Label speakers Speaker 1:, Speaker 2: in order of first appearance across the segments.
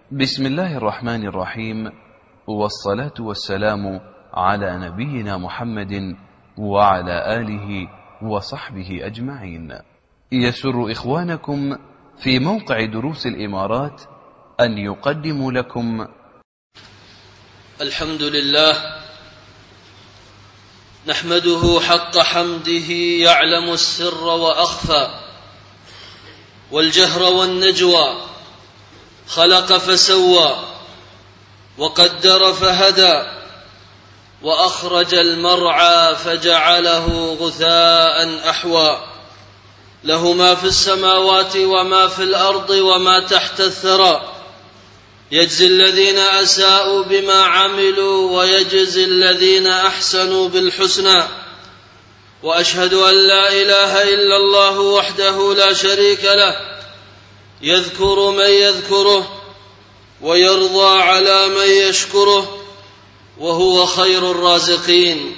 Speaker 1: بسم الله الرحمن الرحيم، والصلاة والسلام على نبينا محمد وعلى آله وصحبه أجمعين. يسر إخوانكم في موقع دروس الإمارات أن يقدموا لكم
Speaker 2: الحمد لله نحمده حق حمده، يعلم السر وأخفى والجهر والنجوى، خلق فسوى وقدر فهدى، وأخرج المرعى فجعله غثاء أحوى، له ما في السماوات وما في الأرض وما تحت الثرى، يجزي الذين أساءوا بما عملوا ويجزي الذين أحسنوا بالحسنى. وأشهد أن لا إله إلا الله وحده لا شريك له، يذكر من يذكره ويرضى على من يشكره، وهو خير الرازقين.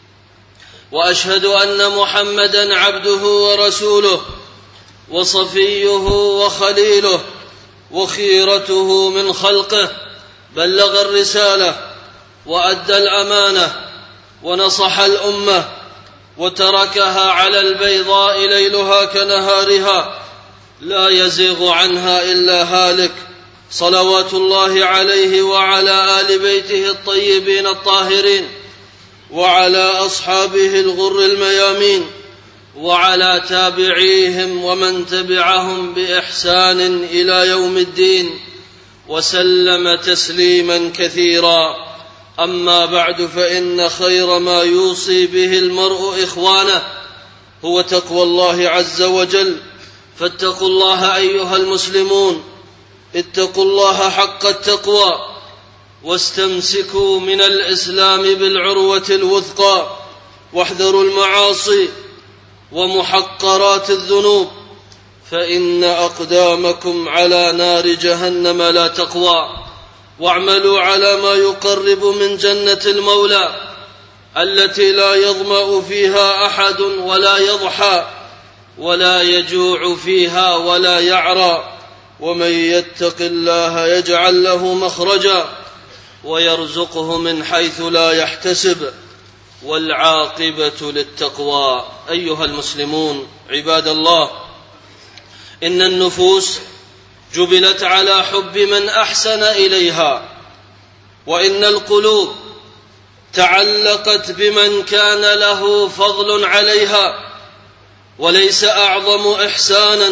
Speaker 2: وأشهد أن محمدًا عبده ورسوله وصفيه وخليله وخيرته من خلقه، بلغ الرسالة وأدى الأمانة ونصح الأمة، وتركها على البيضاء ليلها كنهارها، لا يزيغ عنها إلا هالك، صلوات الله عليه وعلى آل بيته الطيبين الطاهرين، وعلى أصحابه الغر الميامين، وعلى تابعيهم ومن تبعهم بإحسان إلى يوم الدين، وسلم تسليما كثيرا. أما بعد، فإن خير ما يوصي به المرء إخوانه هو تقوى الله عز وجل. فاتقوا الله أيها المسلمون، اتقوا الله حق التقوى، واستمسكوا من الإسلام بالعروة الوثقى، واحذروا المعاصي ومحقرات الذنوب، فإن أقدامكم على نار جهنم لا تقوى. واعملوا على ما يقرب من جنة المولى التي لا يظمأ فيها أحد ولا يضحى ولا يجوع فيها ولا يعرى. ومن يتق الله يجعل له مخرجا ويرزقه من حيث لا يحتسب، والعاقبة للتقوى. أيها المسلمون عباد الله، إن النفوس جبلت على حب من أحسن إليها، وإن القلوب تعلقت بمن كان له فضل عليها، وليس أعظم إحسانا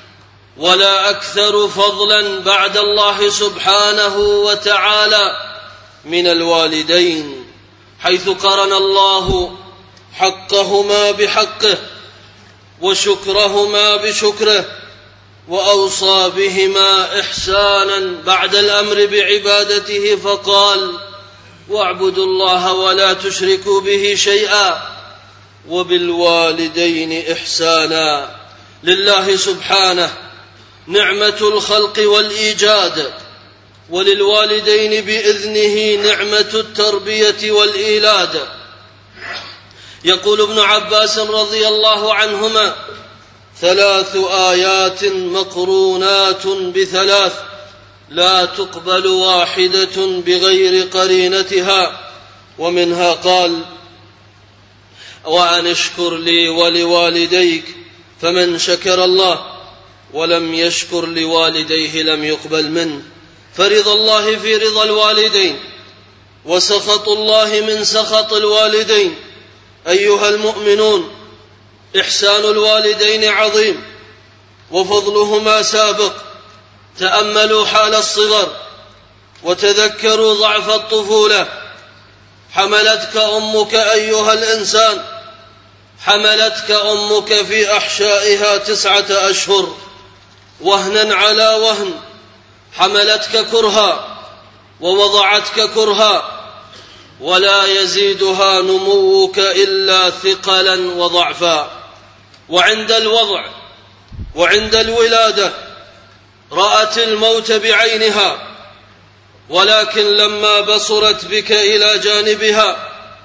Speaker 2: ولا أكثر فضلا بعد الله سبحانه وتعالى من الوالدين، حيث قرن الله حقهما بحقه وشكرهما بشكره، وأوصى بهما إحسانا بعد الأمر بعبادته، فقال: واعبدوا الله ولا تشركوا به شيئا وبالوالدين إحسانا. لله سبحانه نعمة الخلق والإيجاد، وللوالدين بإذنه نعمة التربية والإيلاد. يقول ابن عباس رضي الله عنهما: 3 آيات مقرونات ب3 لا تقبل واحدة بغير قرينتها. ومنها قال: وأن اشكر لي ولوالديك، فمن شكر الله ولم يشكر لوالديه لم يقبل منه. فرضا الله في رضا الوالدين، وسخط الله من سخط الوالدين. أيها المؤمنون، إحسان الوالدين عظيم وفضلهما سابق. تأملوا حال الصغر وتذكروا ضعف الطفولة. حملتك أمك أيها الإنسان، حملتك أمك في أحشائها 9 أشهر وهنا على وهن، حملتك كرها ووضعتك كرها، ولا يزيدها نموك إلا ثقلا وضعفا. وعند الوضع وعند الولادة رأت الموت بعينها، ولكن لما بصرت بك إلى جانبها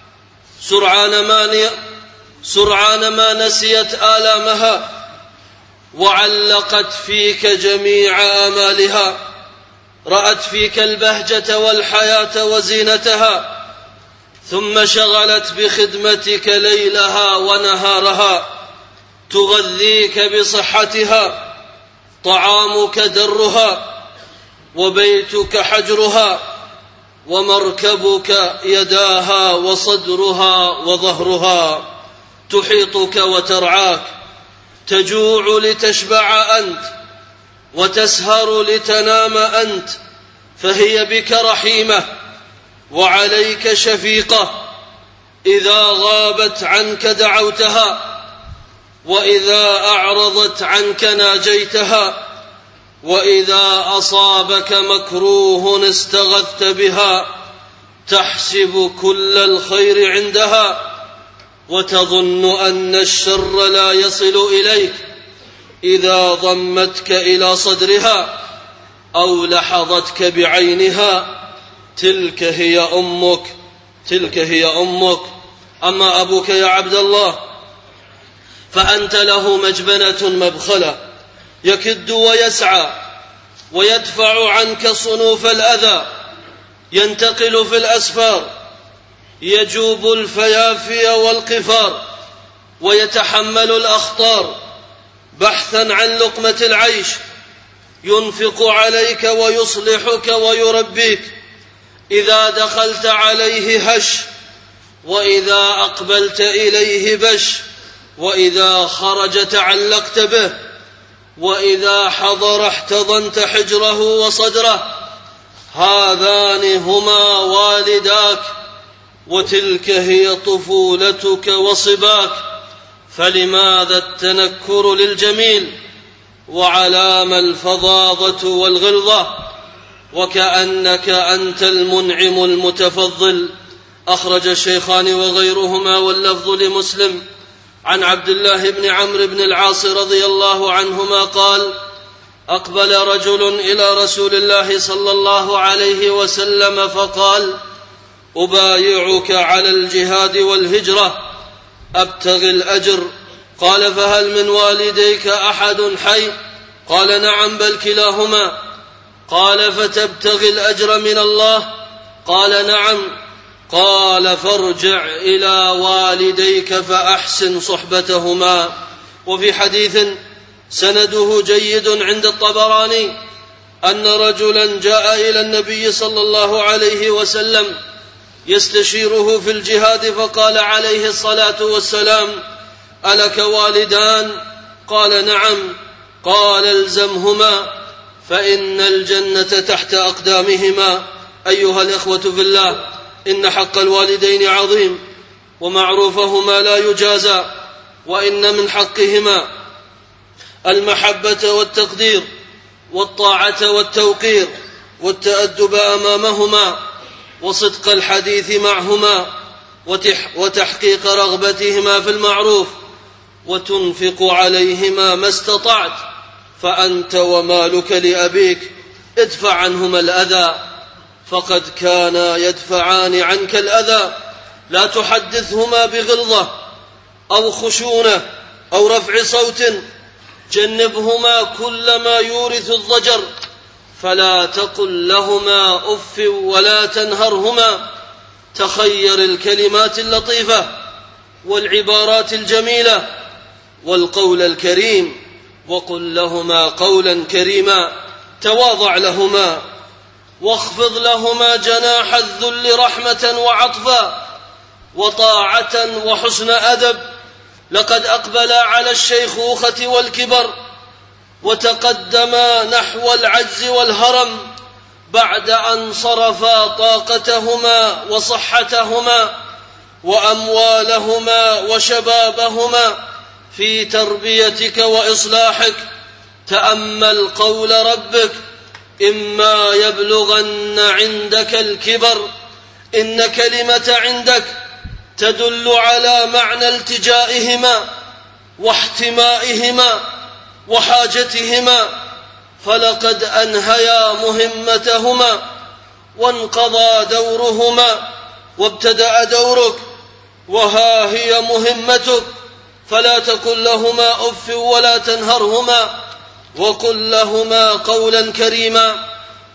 Speaker 2: سرعان ما نسيت آلامها، وعلقت فيك جميع آمالها، رأت فيك البهجة والحياة وزينتها، ثم شغلت بخدمتك ليلها ونهارها، تغذيك بصحتها، طعامك درها، وبيتك حجرها، ومركبك يداها، وصدرها وظهرها، تحيطك وترعاك، تجوع لتشبع أنت، وتسهر لتنام أنت، فهي بك رحيمة وعليك شفيقة. إذا غابت عنك دعوتها، وإذا أعرضت عنك ناجيتها، وإذا أصابك مكروه استغثت بها، تحسب كل الخير عندها، وتظن أن الشر لا يصل إليك إذا ضمتك إلى صدرها أو لحظتك بعينها. تلك هي أمك. أما أبوك يا عبد الله فأنت له مجبنة مبخلة، يكد ويسعى ويدفع عنك صنوف الأذى، ينتقل في الأسفار، يجوب الفيافي والقفار، ويتحمل الأخطار بحثا عن لقمة العيش، ينفق عليك ويصلحك ويربيك. إذا دخلت عليه هش، وإذا أقبلت إليه بش، وإذا خرج تعلقت به، وإذا حضر احتضنت حجره وصدره. هذان هما والداك، وتلك هي طفولتك وصباك، فلماذا التنكر للجميل، وعلام الفظاظة والغلظة، وكأنك أنت المنعم المتفضل. أخرج الشيخان وغيرهما واللفظ لمسلم عن عبد الله بن عمرو بن العاص رضي الله عنهما قال: أقبل رجل إلى رسول الله صلى الله عليه وسلم فقال: أبايعك على الجهاد والهجرة أبتغي الأجر. قال: فهل من والديك أحد حي؟ قال: نعم بل كلاهما. قال: فتبتغي الأجر من الله؟ قال: نعم. قال: فارجع إلى والديك فأحسن صحبتهما. وفي حديث سنده جيد عند الطبراني أن رجلا جاء إلى النبي صلى الله عليه وسلم يستشيره في الجهاد، فقال عليه الصلاة والسلام: ألك والدان؟ قال: نعم. قال: الزمهما فإن الجنة تحت أقدامهما. أيها الإخوة في الله، إن حق الوالدين عظيم، ومعروفهما لا يجازى، وإن من حقهما المحبة والتقدير، والطاعة والتوقير، والتأدب أمامهما، وصدق الحديث معهما، وتحقيق رغبتهما في المعروف، وتنفق عليهما ما استطعت، فأنت ومالك لأبيك ادفع عنهما الأذى، فقد كانا يدفعان عنك الأذى. لا تحدثهما بغلظة أو خشونة أو رفع صوت، جنبهما كل ما يورث الضجر، فلا تقل لهما أف ولا تنهرهما. تخير الكلمات اللطيفة والعبارات الجميلة والقول الكريم، وقل لهما قولا كريما. تواضع لهما، واخفض لهما جناح الذل رحمة وعطفا وطاعة وحسن أدب. لقد أقبلا على الشيخوخة والكبر، وتقدما نحو العجز والهرم، بعد أن صرفا طاقتهما وصحتهما وأموالهما وشبابهما في تربيتك وإصلاحك. تأمل قول ربك: إما يبلغن عندك الكبر. إن كلمة عندك تدل على معنى التجائهما واحتمائهما وحاجتهما، فلقد أنهيا مهمتهما وانقضى دورهما وابتدأ دورك، وها هي مهمتك. فلا تقل لهما أف ولا تنهرهما، وقل لهما قولا كريما.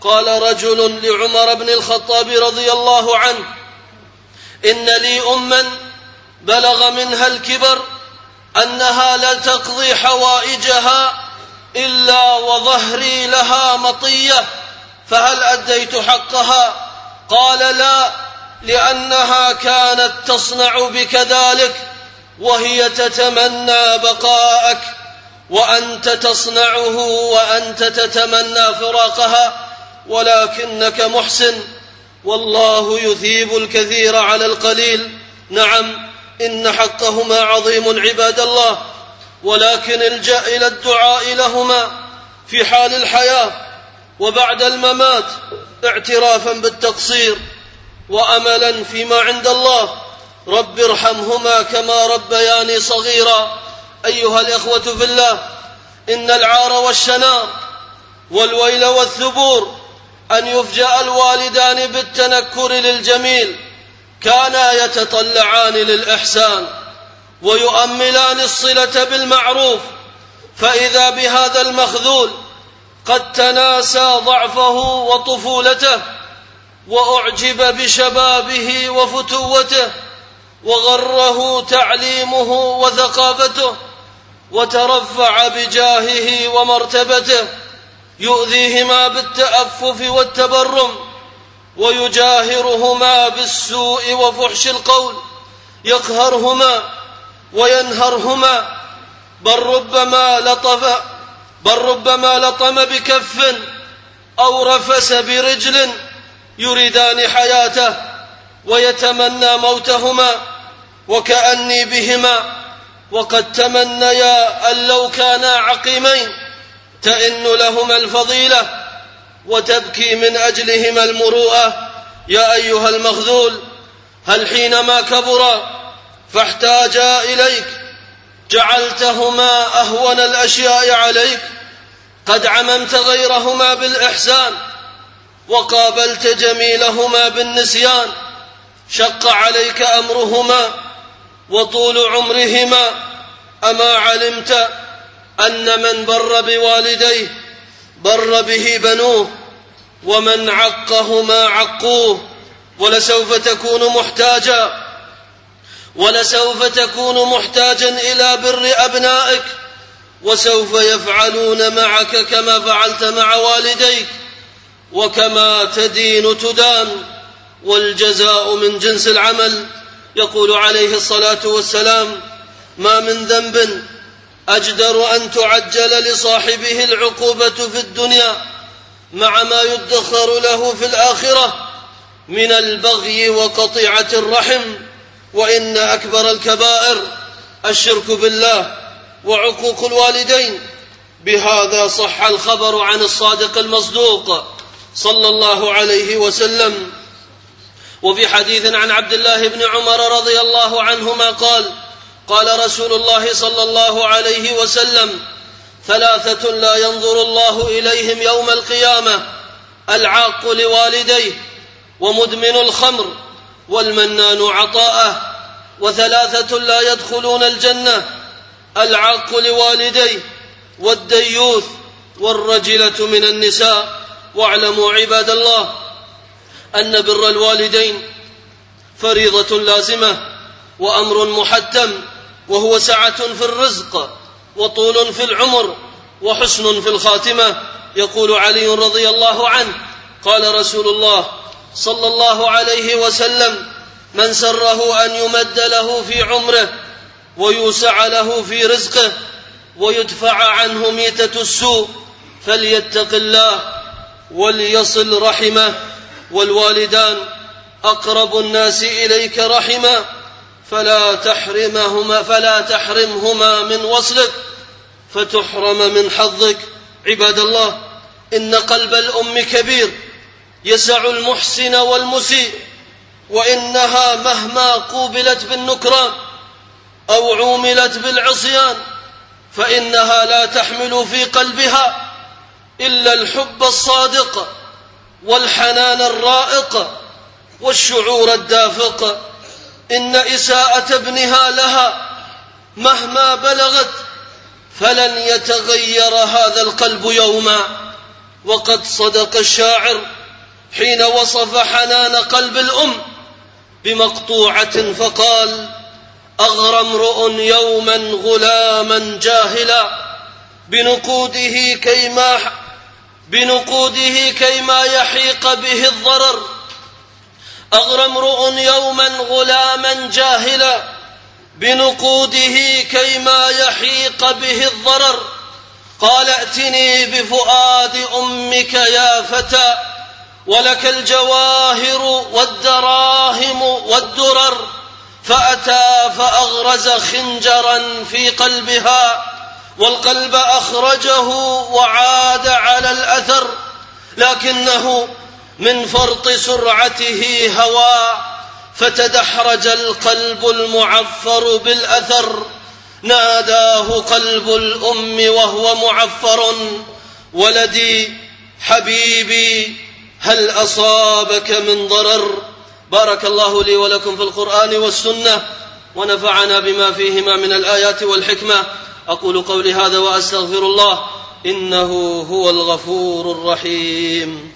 Speaker 2: قال رجل لعمر بن الخطاب رضي الله عنه: إن لي أما بلغ منها الكبر أنها لا تقضي حوائجها إلا وظهري لها مطية، فهل أديت حقها؟ قال: لا، لأنها كانت تصنع بك ذلك وهي تتمنى بقاءك، وأنت تصنعه وأنت تتمنى فراقها، ولكنك محسن، والله يثيب الكثير على القليل. نعم، إن حقهما عظيم عباد الله، ولكن الجأ إلى الدعاء لهما في حال الحياة وبعد الممات اعترافا بالتقصير وأملا فيما عند الله. رب ارحمهما كما ربياني صغيرا. أيها الإخوة في الله، إن العار والشنار والويل والثبور أن يفجأ الوالدان بالتنكر للجميل كانا يتطلعان للإحسان ويؤملان الصلة بالمعروف، فإذا بهذا المخذول قد تناسى ضعفه وطفولته، وأعجب بشبابه وفتوته، وغره تعليمه وثقافته، وترفع بجاهه ومرتبته، يؤذيهما بالتأفف والتبرم، ويجاهرهما بالسوء وفحش القول، يقهرهما وينهرهما، بل ربما لطم بكف أو رفس برجل، يريدان حياته ويتمنى موتهما، وكأني بهما وقد تمنيا أن لو كانا عقيمين تئن لهما الفضيلة وتبكي من أجلهما المروءة. يا أيها المخذول، هل حينما كبرا فاحتاجا إليك جعلتهما أهون الأشياء عليك؟ قد عممت غيرهما بالإحسان وقابلت جميلهما بالنسيان، شق عليك أمرهما وطول عمرهما. أما علمت أن من بر بوالديه بر به بنوه، ومن عقهما عقوه؟ ولسوف تكون محتاجا إلى بر أبنائك، وسوف يفعلون معك كما فعلت مع والديك، وكما تدين تدان، والجزاء من جنس العمل. يقول عليه الصلاة والسلام: ما من ذنب أجدر أن تعجل لصاحبه العقوبة في الدنيا مع ما يدخر له في الآخرة من البغي وقطيعة الرحم، وإن أكبر الكبائر الشرك بالله وعقوق الوالدين. بهذا صح الخبر عن الصادق المصدوق صلى الله عليه وسلم. وفي حديث عن عبد الله بن عمر رضي الله عنهما قال رسول الله صلى الله عليه وسلم: ثلاثة لا ينظر الله إليهم يوم القيامة: العاق لوالديه، ومدمن الخمر، والمنان عطاءه. وثلاثة لا يدخلون الجنة: العاق لوالديه، والديوث، والرجلة من النساء. واعلموا عباد الله أن بر الوالدين فريضة لازمة وأمر محتم، وهو سعة في الرزق وطول في العمر وحسن في الخاتمة. يقول علي رضي الله عنه: قال رسول الله صلى الله عليه وسلم: من سره أن يمد له في عمره ويوسع له في رزقه ويدفع عنه ميتة السوء فليتق الله وليصل رحمه. والوالدان أقرب الناس إليك رحما، فلا تحرمهما من وصلك فتحرم من حظك. عباد الله، إن قلب الأم كبير يسع المحسن والمسيء، وإنها مهما قوبلت بالنكران أو عوملت بالعصيان فإنها لا تحمل في قلبها إلا الحب الصادق والحنان الرائق والشعور الدافق. إن إساءة ابنها لها مهما بلغت فلن يتغير هذا القلب يوما وقد صدق الشاعر حين وصف حنان قلب الأم بمقطوعة فقال: أغرى امرؤ يوما غلاما جاهلا بنقوده كيما يحيق به الضرر. أغرى امرؤ يوما غلاما جاهلا بنقوده كيما يحيق به الضرر. قال: ائتني بفؤاد أمك يا فتى، ولك الجواهر والدراهم والدرر. فأتى فأغرز خنجرا في قلبها، والقلب أخرجه وعاد على الأثر، لكنه من فرط سرعته هوى، فتدحرج القلب المعفر بالأثر. ناداه قلب الأم وهو معفر: ولدي حبيبي هل أصابك من ضرر؟ بارك الله لي ولكم في القرآن والسنة، ونفعنا بما فيهما من الآيات والحكمة. أقول قولي هذا وأستغفر الله، إنه هو الغفور الرحيم.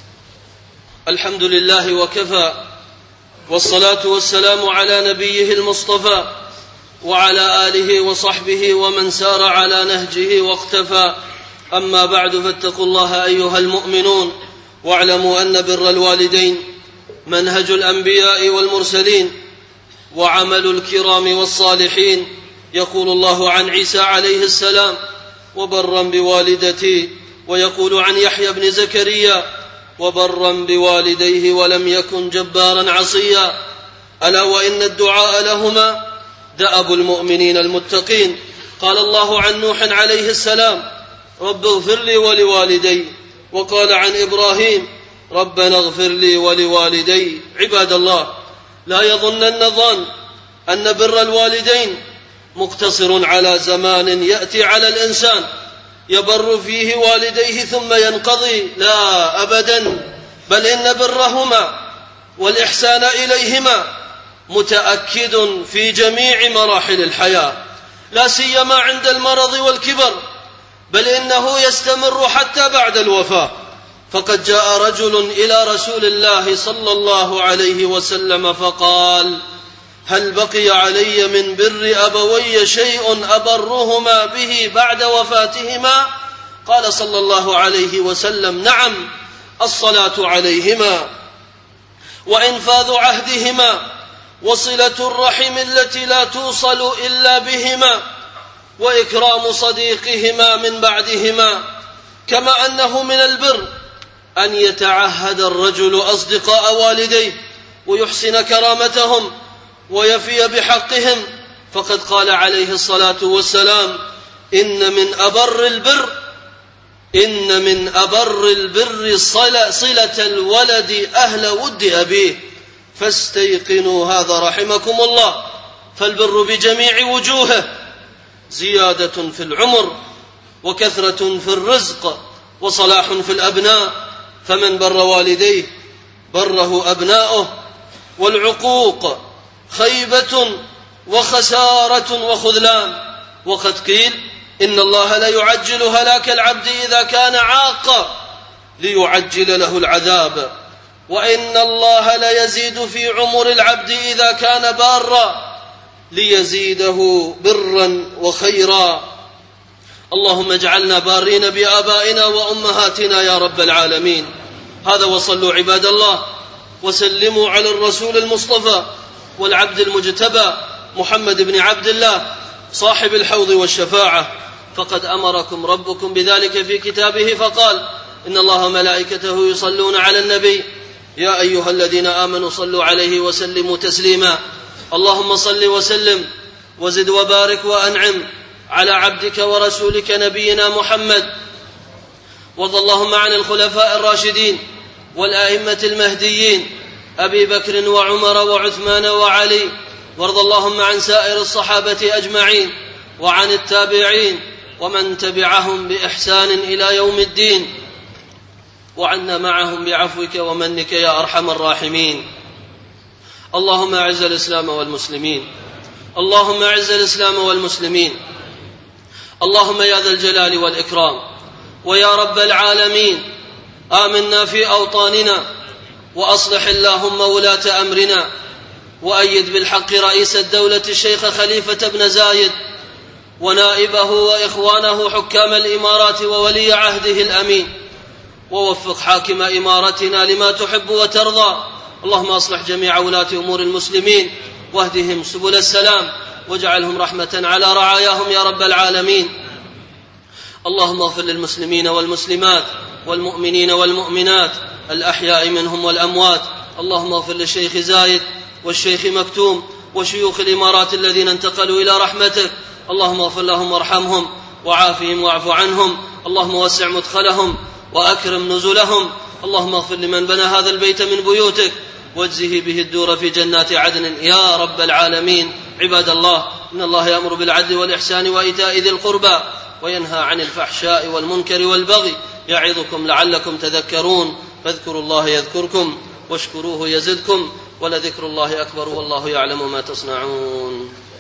Speaker 2: الحمد لله وكفى، والصلاة والسلام على نبيه المصطفى وعلى آله وصحبه ومن سار على نهجه واقتفى. أما بعد، فاتقوا الله أيها المؤمنون، واعلموا أن بر الوالدين منهج الأنبياء والمرسلين وعمل الكرام والصالحين. يقول الله عن عيسى عليه السلام: وبرا بوالدتي، ويقول عن يحيى بن زكريا: وبرا بوالديه ولم يكن جبارا عصيا. ألا وإن الدعاء لهما دأب المؤمنين المتقين. قال الله عن نوح عليه السلام: رب اغفر لي ولوالدي. وقال عن إبراهيم: ربنا اغفر لي ولوالدي. عباد الله، لا يظنن الظان أن بر الوالدين مقتصر على زمان يأتي على الإنسان يبر فيه والديه ثم ينقضي. لا أبدا، بل إن برهما والإحسان إليهما متأكد في جميع مراحل الحياة، لا سيما عند المرض والكبر، بل إنه يستمر حتى بعد الوفاة. فقد جاء رجل إلى رسول الله صلى الله عليه وسلم فقال: هل بقي علي من بر أبوي شيء أبرهما به بعد وفاتهما؟ قال صلى الله عليه وسلم: نعم، الصلاة عليهما، وإنفاذ عهدهما، وصلة الرحم التي لا توصل إلا بهما، وإكرام صديقهما من بعدهما. كما أنه من البر أن يتعهد الرجل أصدقاء والديه ويحسن كرامتهم ويفي بحقهم. فقد قال عليه الصلاة والسلام: إن من أبر البر صلة الولد أهل ود أبيه، فاستيقنوا هذا رحمكم الله. فالبر بجميع وجوهه زيادة في العمر، وكثرة في الرزق، وصلاح في الأبناء. فمن بر والديه بره أبناؤه. والعقوق خيبة وخسارة وخذلان. وقد قيل: إن الله لا يعجل هلاك العبد إذا كان عاقا ليعجل له العذاب، وإن الله لا يزيد في عمر العبد إذا كان بارا ليزيده برا وخيرا. اللهم اجعلنا بارين بآبائنا وأمهاتنا يا رب العالمين. هذا، وصلوا عباد الله وسلموا على الرسول المصطفى والعبد المجتبى محمد بن عبد الله صاحب الحوض والشفاعة. فقد أمركم ربكم بذلك في كتابه فقال: إن الله وملائكته يصلون على النبي يا أيها الذين آمنوا صلوا عليه وسلموا تسليما. اللهم صل وسلم وزد وبارك وأنعم على عبدك ورسولك نبينا محمد. وارض اللهم عن الخلفاء الراشدين والآئمة المهديين أبي بكر وعمر وعثمان وعلي. وارض اللهم عن سائر الصحابة أجمعين وعن التابعين ومن تبعهم بإحسان إلى يوم الدين، وعنا معهم بعفوك ومنك يا أرحم الراحمين. اللهم أعز الإسلام والمسلمين، اللهم أعز الإسلام والمسلمين. اللهم يا ذا الجلال والإكرام ويا رب العالمين، آمنا في أوطاننا، وأصلح اللهم ولاة أمرنا، وأيد بالحق رئيس الدولة الشيخ خليفة بن زايد ونائبه وإخوانه حكام الإمارات وولي عهده الأمين، ووفق حاكم إمارتنا لما تحب وترضى. اللهم أصلح جميع ولاة أمور المسلمين واهدهم سبل السلام، واجعلهم رحمة على رعاياهم يا رب العالمين. اللهم اغفر للمسلمين والمسلمات والمؤمنين والمؤمنات الأحياء منهم والأموات. اللهم اغفر للشيخ زايد والشيخ مكتوم وشيوخ الإمارات الذين انتقلوا إلى رحمتك. اللهم اغفر لهم وارحمهم وعافهم واعف عنهم. اللهم وسع مدخلهم وأكرم نزلهم. اللهم اغفر لمن بنى هذا البيت من بيوتك، واجزه به الدور في جنات عدن يا رب العالمين. عباد الله، إن الله يأمر بالعدل والإحسان وإيتاء ذي القربى وينهى عن الفحشاء والمنكر والبغي، يعظكم لعلكم تذكرون. فاذكروا الله يذكركم واشكروه يزدكم، ولذكر الله أكبر والله يعلم ما تصنعون.